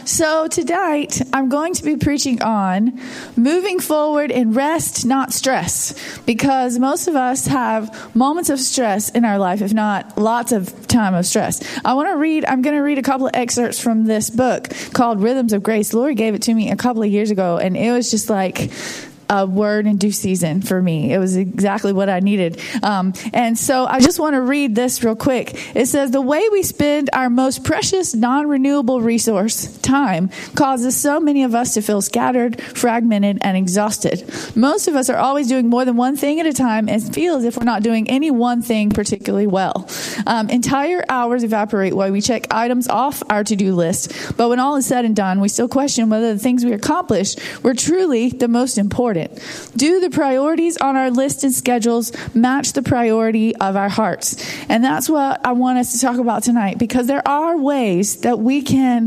So tonight, I'm going to be preaching on moving forward in rest, not stress, because most of us have moments of stress in our life, if not lots of time of stress. I'm going to read a couple of excerpts from this book called Rhythms of Grace. Lori gave it to me a couple of years ago, and it was just like a word in due season for me. It was exactly what I needed. And so I just want to read this real quick. It says, the way we spend our most precious, non-renewable resource, time, causes so many of us to feel scattered, fragmented, and exhausted. Most of us are always doing more than one thing at a time and feel as if we're not doing any one thing particularly well. Entire hours evaporate while we check items off our to-do list. But when all is said and done, we still question whether the things we accomplished were truly the most important. Do the priorities on our list and schedules match the priority of our hearts? And that's what I want us to talk about tonight, because there are ways that we can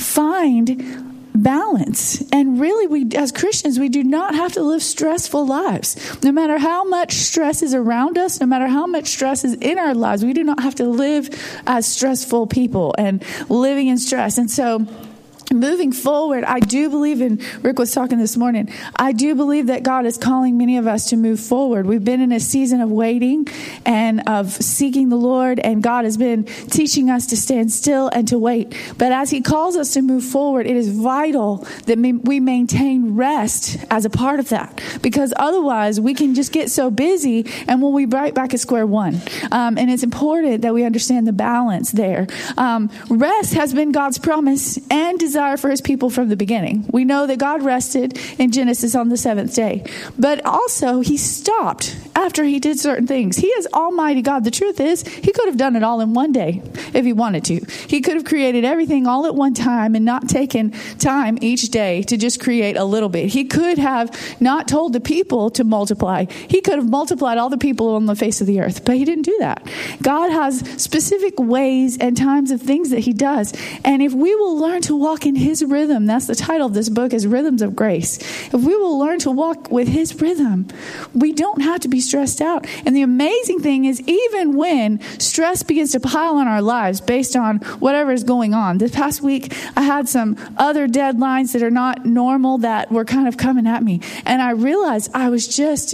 find balance. And really, we, as Christians, we do not have to live stressful lives. No matter how much stress is around us, no matter how much stress is in our lives, we do not have to live as stressful people and living in stress. And so, moving forward, I do believe, and Rick was talking this morning, I do believe that God is calling many of us to move forward. We've been in a season of waiting and of seeking the Lord, and God has been teaching us to stand still and to wait. But as He calls us to move forward, it is vital that we maintain rest as a part of that, because otherwise we can just get so busy and we'll be right back at square one. And it's important that we understand the balance there. Rest has been God's promise and desire for His people from the beginning. We know that God rested in Genesis on the seventh day, but also He stopped after He did certain things. He is Almighty God. The truth is, He could have done it all in one day if He wanted to. He could have created everything all at one time and not taken time each day to just create a little bit. He could have not told the people to multiply. He could have multiplied all the people on the face of the earth, but He didn't do that. God has specific ways and times of things that He does. And if we will learn to walk in His rhythm, that's the title of this book, is Rhythms of Grace. If we will learn to walk with His rhythm, we don't have to be stressed out. And the amazing thing is, even when stress begins to pile on our lives based on whatever is going on. This past week, I had some other deadlines that are not normal that were kind of coming at me. And I realized I was just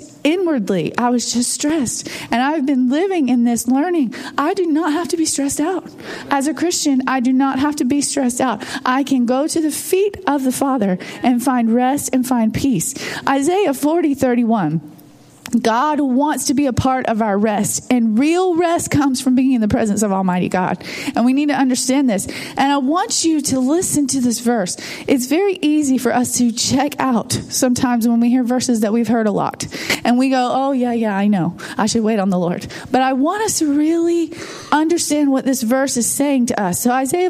stressed. And I've been living in this learning. I do not have to be stressed out. As a Christian, I do not have to be stressed out. I can go to the feet of the Father and find rest and find peace. Isaiah 40:31. God wants to be a part of our rest, and real rest comes from being in the presence of Almighty God. And we need to understand this. And I want you to listen to this verse. It's very easy for us to check out sometimes when we hear verses that we've heard a lot. And we go, oh, yeah, I know. I should wait on the Lord. But I want us to really understand what this verse is saying to us. So Isaiah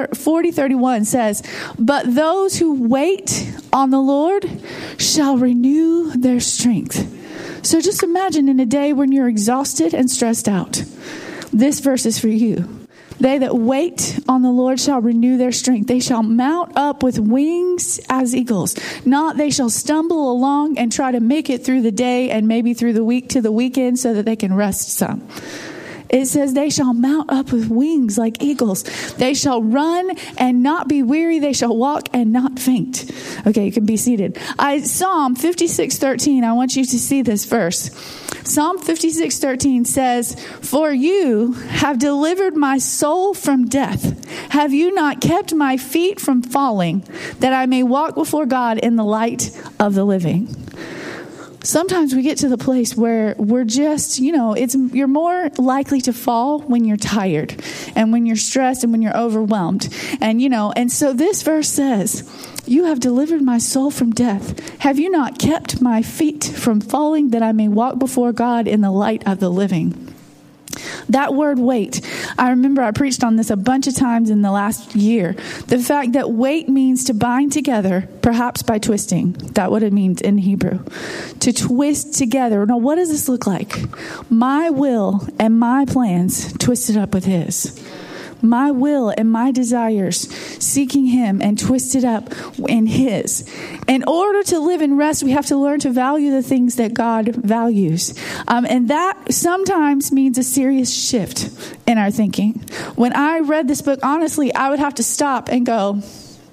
40:31 says, but those who wait on the Lord shall renew their strength. So just imagine in a day when you're exhausted and stressed out. This verse is for you. They that wait on the Lord shall renew their strength. They shall mount up with wings as eagles. Not they shall stumble along and try to make it through the day and maybe through the week to the weekend so that they can rest some. It says they shall mount up with wings like eagles. They shall run and not be weary. They shall walk and not faint. Okay, you can be seated. Psalm 56:13. I want you to see this verse. Psalm 56:13 says, for you have delivered my soul from death. Have you not kept my feet from falling, that I may walk before God in the light of the living? Sometimes we get to the place where we're just, you're more likely to fall when you're tired and when you're stressed and when you're overwhelmed. And so this verse says, you have delivered my soul from death. Have you not kept my feet from falling, that I may walk before God in the light of the living? That word wait, I remember I preached on this a bunch of times in the last year. The fact that wait means to bind together, perhaps by twisting. That's what it means in Hebrew. To twist together. Now, what does this look like? My will and my plans twisted up with His. My will and my desires, seeking Him and twisted up in His. In order to live in rest, we have to learn to value the things that God values. And that sometimes means a serious shift in our thinking. When I read this book, honestly, I would have to stop and go,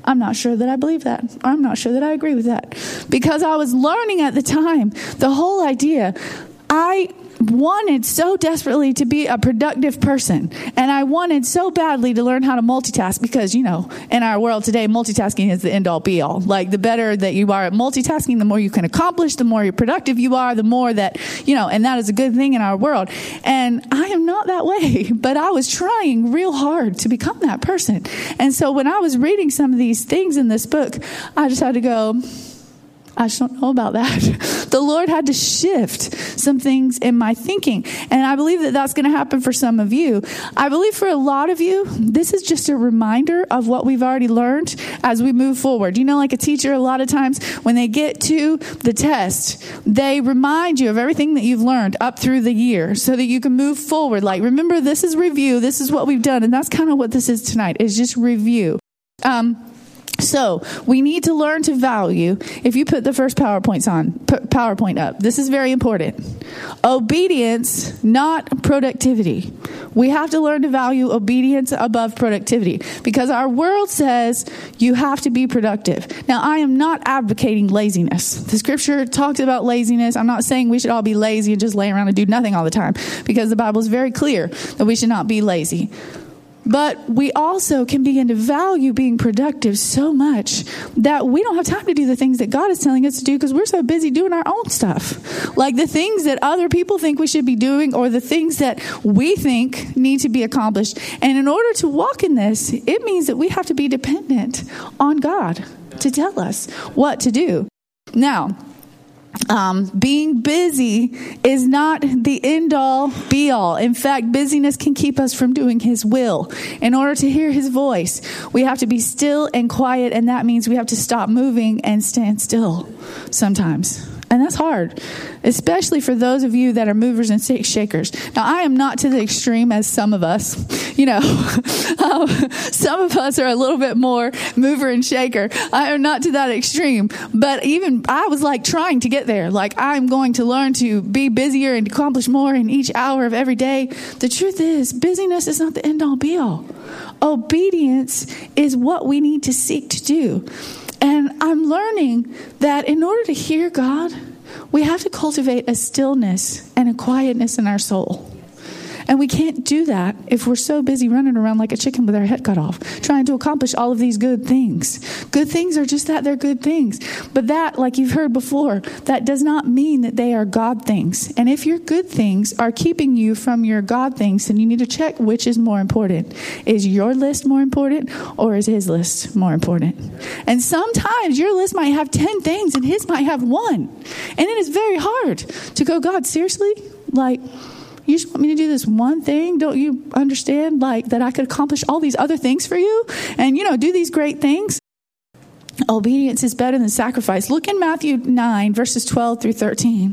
I'm not sure that I believe that. Or I'm not sure that I agree with that. Because I was learning at the time the whole idea. I wanted so desperately to be a productive person. And I wanted so badly to learn how to multitask because, in our world today, multitasking is the end all be all. Like the better that you are at multitasking, the more you can accomplish, the more you're productive you are, the more that, and that is a good thing in our world. And I am not that way, but I was trying real hard to become that person. And so when I was reading some of these things in this book, I just had to go, I just don't know about that. The Lord had to shift some things in my thinking. And I believe that that's going to happen for some of you. I believe for a lot of you, this is just a reminder of what we've already learned as we move forward. Like a teacher, a lot of times when they get to the test, they remind you of everything that you've learned up through the year so that you can move forward. Like, remember, this is review. This is what we've done. And that's kind of what this is tonight, is just review. So we need to learn to value. If you put the first PowerPoint up, this is very important. Obedience, not productivity. We have to learn to value obedience above productivity because our world says you have to be productive. Now, I am not advocating laziness. The scripture talks about laziness. I'm not saying we should all be lazy and just lay around and do nothing all the time because the Bible is very clear that we should not be lazy. But we also can begin to value being productive so much that we don't have time to do the things that God is telling us to do because we're so busy doing our own stuff. Like the things that other people think we should be doing or the things that we think need to be accomplished. And in order to walk in this, it means that we have to be dependent on God to tell us what to do. Now, being busy is not the end all be all. In fact, busyness can keep us from doing His will. In order to hear His voice, we have to be still and quiet, and that means we have to stop moving and stand still sometimes. And that's hard, especially for those of you that are movers and shakers. Now, I am not to the extreme as some of us. Some of us are a little bit more mover and shaker. I am not to that extreme. But even I was like trying to get there. Like, I'm going to learn to be busier and accomplish more in each hour of every day. The truth is, busyness is not the end all be all. Obedience is what we need to seek to do. And I'm learning that in order to hear God, we have to cultivate a stillness and a quietness in our soul. And we can't do that if we're so busy running around like a chicken with our head cut off, trying to accomplish all of these good things. Good things are just that, they're good things. But that, like you've heard before, that does not mean that they are God things. And if your good things are keeping you from your God things, then you need to check which is more important. Is your list more important or is His list more important? And sometimes your list might have 10 things and His might have 1. And it is very hard to go, God, seriously? Like, you just want me to do this one thing? Don't you understand, like, that I could accomplish all these other things for you and, do these great things? Obedience is better than sacrifice. Look in Matthew 9, verses 12 through 13.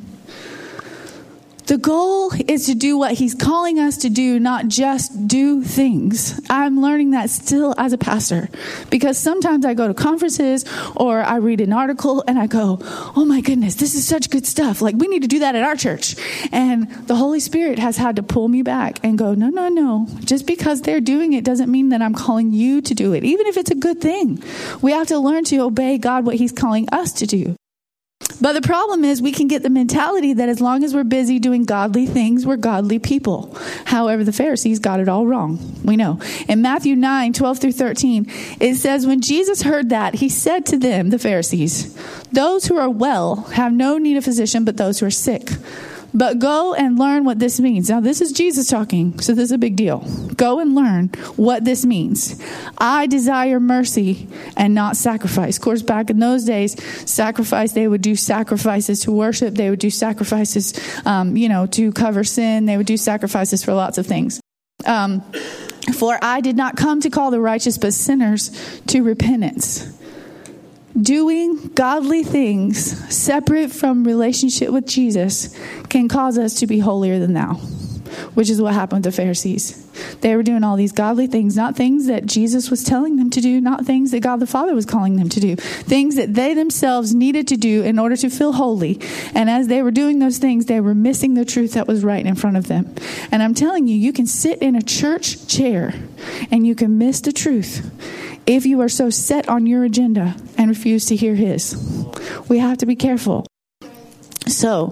The goal is to do what He's calling us to do, not just do things. I'm learning that still as a pastor because sometimes I go to conferences or I read an article and I go, oh my goodness, this is such good stuff. Like, we need to do that at our church. And the Holy Spirit has had to pull me back and go, no. Just because they're doing it doesn't mean that I'm calling you to do it. Even if it's a good thing, we have to learn to obey God, what He's calling us to do. But the problem is we can get the mentality that as long as we're busy doing godly things, we're godly people. However, the Pharisees got it all wrong. We know. In Matthew 9, 12 through 13, it says, when Jesus heard that, He said to them, the Pharisees, those who are well have no need of physician, but those who are sick. But go and learn what this means. Now, this is Jesus talking, so this is a big deal. Go and learn what this means. I desire mercy and not sacrifice. Of course, back in those days, they would do sacrifices to worship. They would do sacrifices, to cover sin. They would do sacrifices for lots of things. For I did not come to call the righteous, but sinners to repentance. Doing godly things separate from relationship with Jesus can cause us to be holier than thou, which is what happened to the Pharisees. They were doing all these godly things, not things that Jesus was telling them to do, not things that God the Father was calling them to do, things that they themselves needed to do in order to feel holy. And as they were doing those things, they were missing the truth that was right in front of them. And I'm telling you, you can sit in a church chair and you can miss the truth if you are so set on your agenda and refuse to hear his. We have to be careful. So,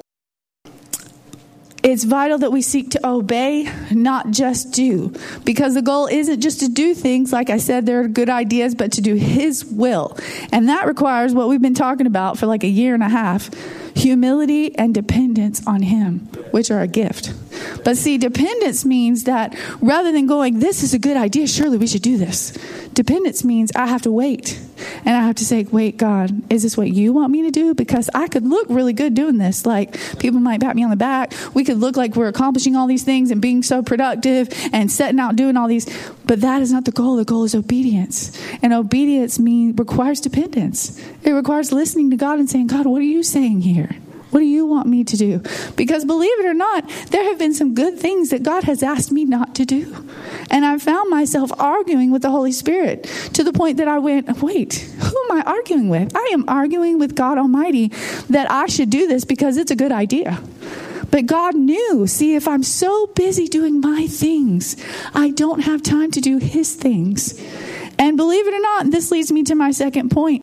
it's vital that we seek to obey, not just do. Because the goal isn't just to do things, like I said, they're good ideas, but to do his will. And that requires what we've been talking about for like a year and a half. Humility and dependence on him, which are a gift. But see, dependence means that rather than going, this is a good idea, surely we should do this. Dependence means I have to wait. And I have to say, wait, God, is this what you want me to do? Because I could look really good doing this. Like, people might pat me on the back. We could look like we're accomplishing all these things and being so productive and setting out doing all these. But that is not the goal. The goal is obedience. And obedience requires dependence. It requires listening to God and saying, God, what are you saying here? What do you want me to do? Because believe it or not, there have been some good things that God has asked me not to do. And I found myself arguing with the Holy Spirit to the point that I went, wait, who am I arguing with? I am arguing with God Almighty that I should do this because it's a good idea. But God knew, see, if I'm so busy doing my things, I don't have time to do his things. And believe it or not, this leads me to my second point.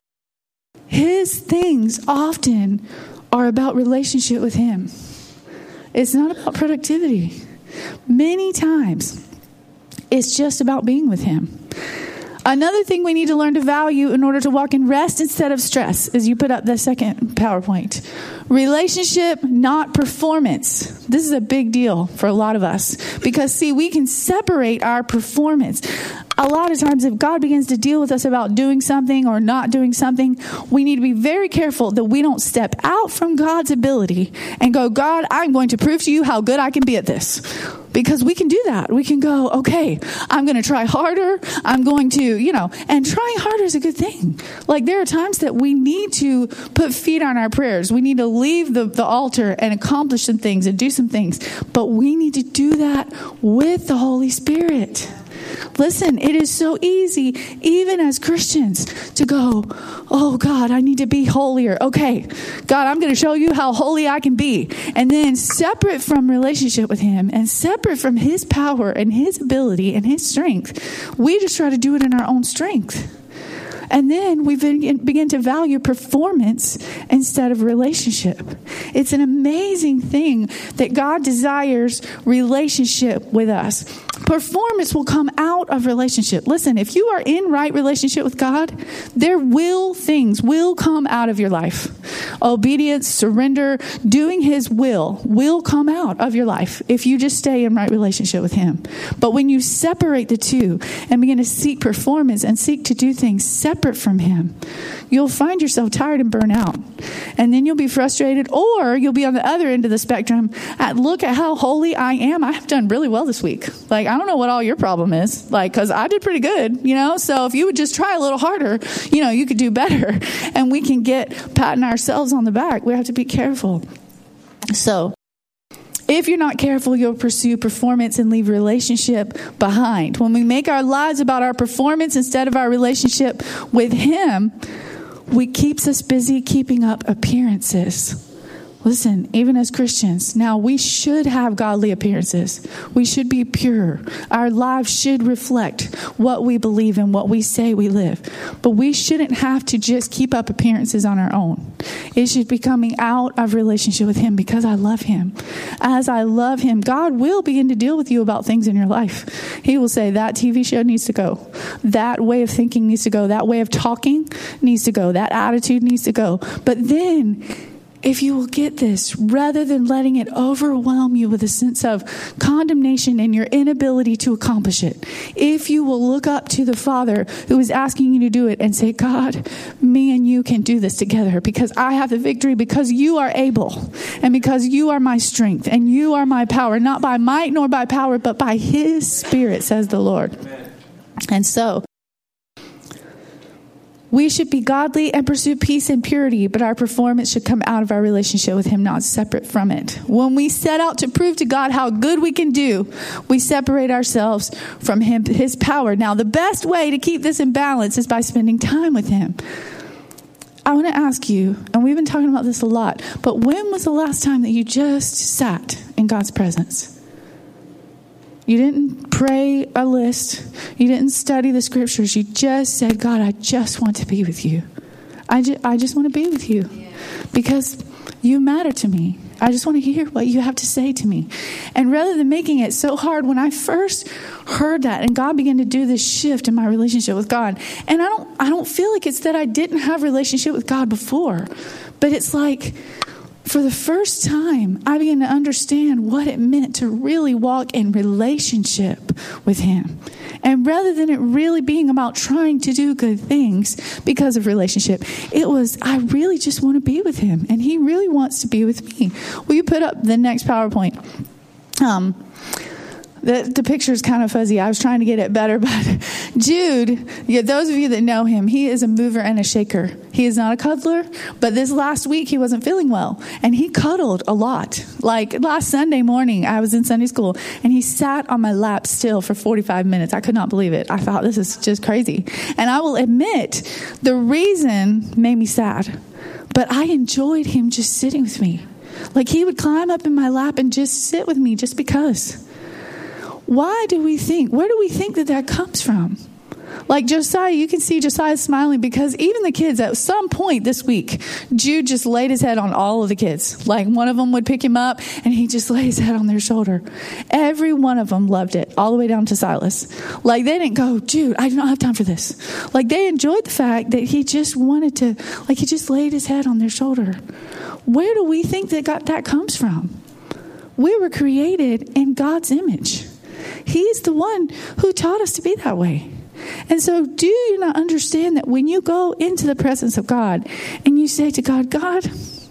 His things often are about relationship with him. It's not about productivity. Many times, it's just about being with him. Another thing we need to learn to value in order to walk in rest instead of stress is you put up the second PowerPoint. Relationship, not performance. This is a big deal for a lot of us because, see, we can separate our performance. A lot of times if God begins to deal with us about doing something or not doing something, we need to be very careful that we don't step out from God's ability and go, God, I'm going to prove to you how good I can be at this. Because we can do that. We can go, okay, I'm going to try harder. I'm going to, and trying harder is a good thing. Like, there are times that we need to put feet on our prayers. We need to leave the altar and accomplish some things and do some things. But we need to do that with the Holy Spirit. Listen, it is so easy, even as Christians, to go, oh God, I need to be holier. Okay, God, I'm going to show you how holy I can be. And then separate from relationship with him and separate from his power and his ability and his strength, we just try to do it in our own strength. And then we begin to value performance instead of relationship. It's an amazing thing that God desires relationship with us. Performance will come out of relationship. Listen, if you are in right relationship with God, things will come out of your life. Obedience, surrender, doing his will come out of your life if you just stay in right relationship with him. But when you separate the two and begin to seek performance and seek to do things separate from him, you'll find yourself tired and burnt out. And then you'll be frustrated, or you'll be on the other end of the spectrum. Look at how holy I am. I have done really well this week. Like, I don't know what all your problem is. Because I did pretty good, So if you would just try a little harder, you could do better. And we can get patting ourselves on the back. We have to be careful. So, if you're not careful, you'll pursue performance and leave relationship behind. When we make our lives about our performance instead of our relationship with him, it keeps us busy keeping up appearances. Listen, even as Christians, now we should have godly appearances. We should be pure. Our lives should reflect what we believe and what we say we live. But we shouldn't have to just keep up appearances on our own. It should be coming out of relationship with him because I love him. As I love him, God will begin to deal with you about things in your life. He will say, that TV show needs to go. That way of thinking needs to go. That way of talking needs to go. That attitude needs to go. But then, if you will get this, rather than letting it overwhelm you with a sense of condemnation and your inability to accomplish it, if you will look up to the Father who is asking you to do it and say, God, me and you can do this together because I have the victory, because you are able, and because you are my strength and you are my power, not by might nor by power, but by his Spirit, says the Lord. Amen. And so, we should be godly and pursue peace and purity, but our performance should come out of our relationship with him, not separate from it. When we set out to prove to God how good we can do, we separate ourselves from him, his power. Now, the best way to keep this in balance is by spending time with him. I want to ask you, and we've been talking about this a lot, but when was the last time that you just sat in God's presence? You didn't pray a list. You didn't study the scriptures. You just said, God, I just want to be with you. I just want to be with you because you matter to me. I just want to hear what you have to say to me. And rather than making it so hard, when I first heard that and God began to do this shift in my relationship with God, and I don't feel like it's that I didn't have a relationship with God before, but it's like for the first time, I began to understand what it meant to really walk in relationship with Him. And rather than it really being about trying to do good things because of relationship, it was, I really just want to be with Him. And He really wants to be with me. Will you put up the next PowerPoint? The picture is kind of fuzzy. I was trying to get it better, but Jude, those of you that know him, he is a mover and a shaker. He is not a cuddler, but this last week he wasn't feeling well, and he cuddled a lot. Like last Sunday morning, I was in Sunday school, and he sat on my lap still for 45 minutes. I could not believe it. I thought, this is just crazy. And I will admit, the reason made me sad, but I enjoyed him just sitting with me. Like he would climb up in my lap and just sit with me just because. Where do we think that comes from? Like Josiah, you can see Josiah smiling because even the kids, at some point this week, Jude just laid his head on all of the kids. Like one of them would pick him up and he just laid his head on their shoulder. Every one of them loved it, all the way down to Silas. Like they didn't go, Jude, I don't have time for this. Like they enjoyed the fact that he just wanted to, like he just laid his head on their shoulder. Where do we think that comes from? We were created in God's image. He's the one who taught us to be that way. And so do you not understand that when you go into the presence of God and you say to God, God,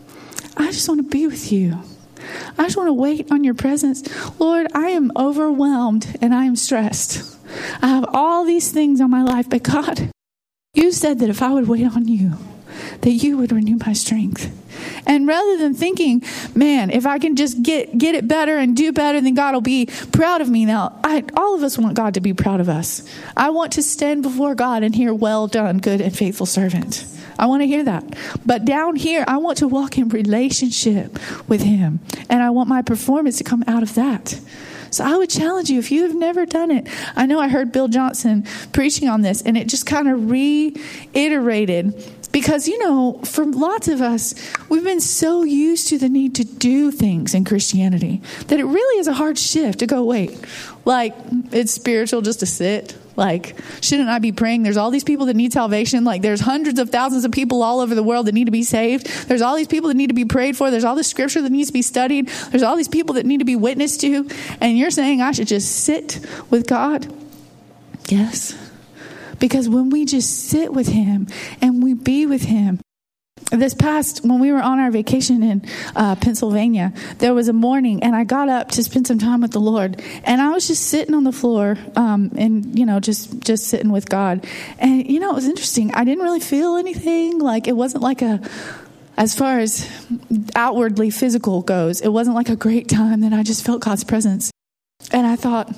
I just want to be with you. I just want to wait on your presence. Lord, I am overwhelmed and I am stressed. I have all these things on my life, but God, you said that if I would wait on you, that you would renew my strength. And rather than thinking, man, if I can just get it better and do better, then God will be proud of me. Now, all of us want God to be proud of us. I want to stand before God and hear, well done, good and faithful servant. I want to hear that. But down here, I want to walk in relationship with Him. And I want my performance to come out of that. So I would challenge you, if you have never done it. I know I heard Bill Johnson preaching on this, and it just kind of reiterated. Because, for lots of us, we've been so used to the need to do things in Christianity that it really is a hard shift to go, wait, like, it's spiritual just to sit? Like, shouldn't I be praying? There's all these people that need salvation. Like, there's hundreds of thousands of people all over the world that need to be saved. There's all these people that need to be prayed for. There's all this scripture that needs to be studied. There's all these people that need to be witnessed to. And you're saying I should just sit with God? Yes. Because when we just sit with Him and we be with Him, when we were on our vacation in Pennsylvania, there was a morning and I got up to spend some time with the Lord, and I was just sitting on the floor and, just sitting with God. And, it was interesting. I didn't really feel anything. Like, it wasn't like as far as outwardly physical goes, it wasn't like a great time. Then I just felt God's presence. And I thought,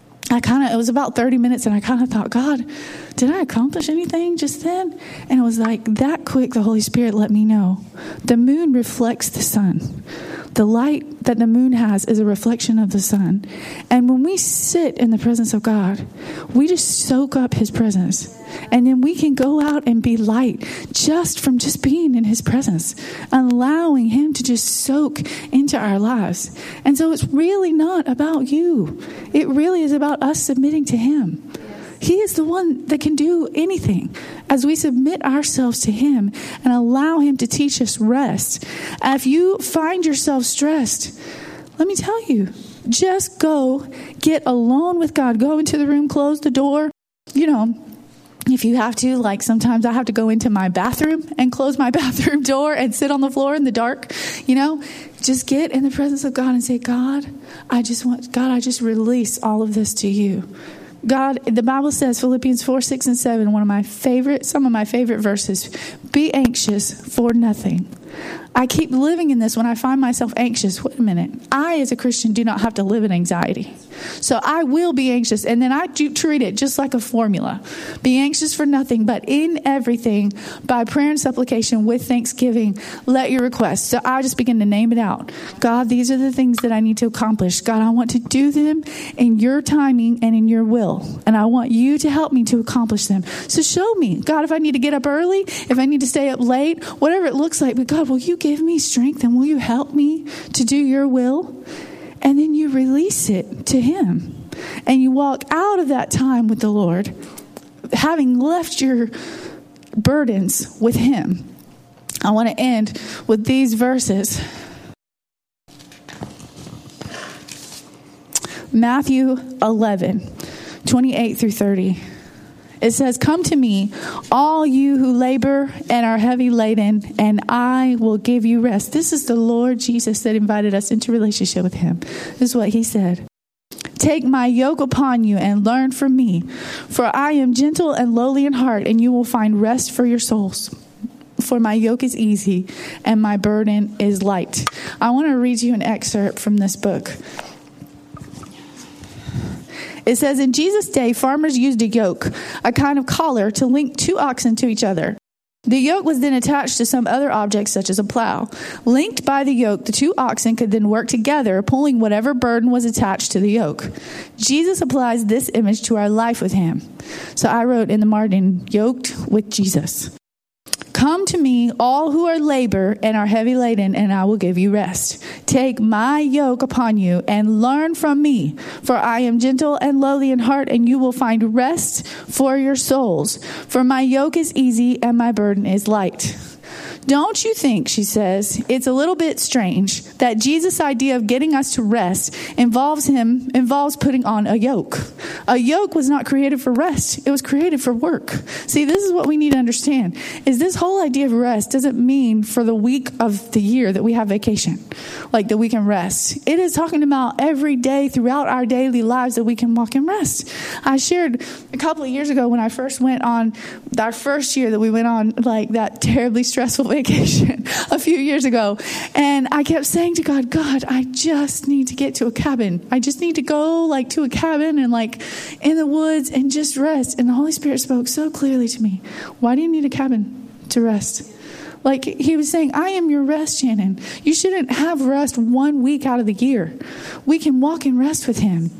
it was about 30 minutes, and I kind of thought, God, did I accomplish anything just then? And it was like that quick, the Holy Spirit let me know. The moon reflects the sun. The light that the moon has is a reflection of the sun. And when we sit in the presence of God, we just soak up His presence. And then we can go out and be light just from just being in His presence, allowing Him to just soak into our lives. And so it's really not about you. It really is about us submitting to Him. He is the one that can do anything as we submit ourselves to Him and allow Him to teach us rest. If you find yourself stressed, let me tell you, just go get alone with God. Go into the room, close the door. If you have to, like sometimes I have to go into my bathroom and close my bathroom door and sit on the floor in the dark, just get in the presence of God and say, God, I just release all of this to you. God, the Bible says, Philippians 4, 6, and 7, some of my favorite verses, be anxious for nothing. I keep living in this when I find myself anxious. Wait a minute. I, as a Christian, do not have to live in anxiety. So I will be anxious. And then I do treat it just like a formula. Be anxious for nothing, but in everything, by prayer and supplication with thanksgiving, let your requests. So I just begin to name it out. God, these are the things that I need to accomplish. God, I want to do them in your timing and in your will. And I want you to help me to accomplish them. So show me, God, if I need to get up early, if I need to stay up late, whatever it looks like. But God, will you give me strength and will you help me to do your will? And then you release it to him. And you walk out of that time with the Lord, having left your burdens with him. I want to end with these verses. Matthew 11:28-30. It says, come to me, all you who labor and are heavy laden, and I will give you rest. This is the Lord Jesus that invited us into relationship with him. This is what he said. Take my yoke upon you and learn from me, for I am gentle and lowly in heart, and you will find rest for your souls. For my yoke is easy and my burden is light. I want to read you an excerpt from this book. It says, in Jesus' day, farmers used a yoke, a kind of collar, to link two oxen to each other. The yoke was then attached to some other object, such as a plow. Linked by the yoke, the two oxen could then work together, pulling whatever burden was attached to the yoke. Jesus applies this image to our life with him. So I wrote in the margin, yoked with Jesus. Come to me, all who are labor and are heavy laden, and I will give you rest. Take my yoke upon you and learn from me, for I am gentle and lowly in heart, and you will find rest for your souls. For my yoke is easy and my burden is light. Don't you think, she says, it's a little bit strange that Jesus' idea of getting us to rest involves putting on a yoke. A yoke was not created for rest. It was created for work. See, this is what we need to understand, is this whole idea of rest doesn't mean for the week of the year that we have vacation, like that we can rest. It is talking about every day throughout our daily lives that we can walk and rest. I shared a couple of years ago when I first went on, our first year that we went on like that terribly stressful vacation a few years ago. And I kept saying to God, I just need to get to a cabin. I just need to go like to a cabin and like in the woods and just rest. And the Holy Spirit spoke so clearly to me. Why do you need a cabin to rest? Like he was saying, I am your rest, Shannon. You shouldn't have rest 1 week out of the year. We can walk and rest with him.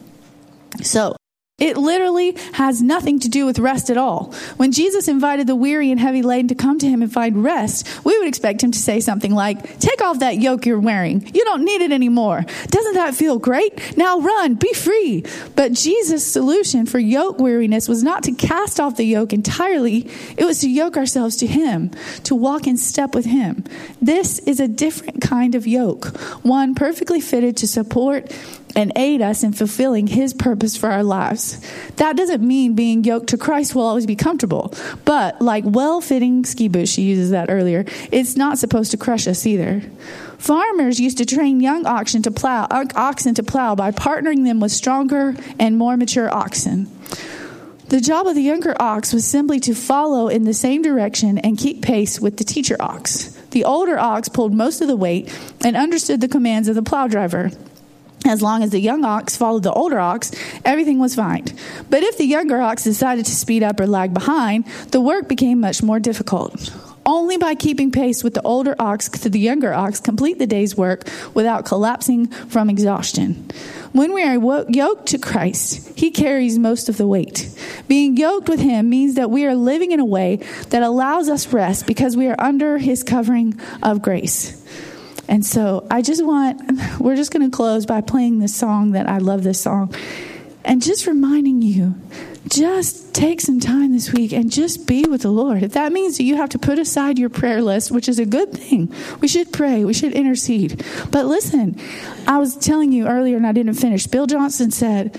So it literally has nothing to do with rest at all. When Jesus invited the weary and heavy laden to come to him and find rest, we would expect him to say something like, take off that yoke you're wearing. You don't need it anymore. Doesn't that feel great? Now run, be free. But Jesus' solution for yoke weariness was not to cast off the yoke entirely. It was to yoke ourselves to him, to walk in step with him. This is a different kind of yoke, one perfectly fitted to support and aid us in fulfilling his purpose for our lives. That doesn't mean being yoked to Christ will always be comfortable, but like well-fitting ski boots, she uses that earlier, it's not supposed to crush us either. Farmers used to train young oxen to plow by partnering them with stronger and more mature oxen. The job of the younger ox was simply to follow in the same direction and keep pace with the teacher ox. The older ox pulled most of the weight and understood the commands of the plow driver. As long as the young ox followed the older ox, everything was fine. But if the younger ox decided to speed up or lag behind, the work became much more difficult. Only by keeping pace with the older ox could the younger ox complete the day's work without collapsing from exhaustion. When we are yoked to Christ, he carries most of the weight. Being yoked with him means that we are living in a way that allows us rest because we are under his covering of grace. And so we're just going to close by playing this song that I love this song. And just reminding you, just take some time this week and just be with the Lord. If that means that you have to put aside your prayer list, which is a good thing. We should pray. We should intercede. But listen, I was telling you earlier and I didn't finish. Bill Johnson said,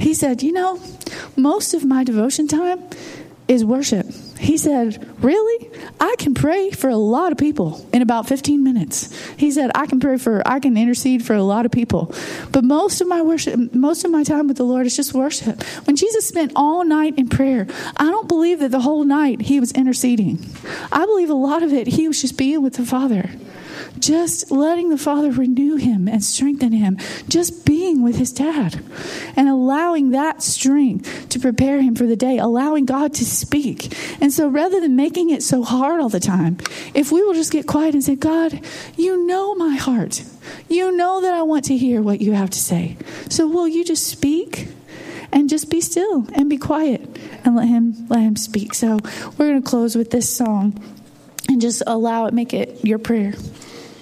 most of my devotion time is worship. He said, really? I can pray for a lot of people in about 15 minutes. He said, I can intercede for a lot of people. But most of my time with the Lord is just worship. When Jesus spent all night in prayer, I don't believe that the whole night he was interceding. I believe a lot of it, he was just being with the Father. just letting the Father renew him and strengthen him, just being with his dad and allowing that strength to prepare him for the day, allowing God to speak. And so rather than making it so hard all the time, if we will just get quiet and say, God, you know my heart. You know that I want to hear what you have to say. So will you just speak and just be still and be quiet and let him speak. So we're going to close with this song and just allow it, make it your prayer.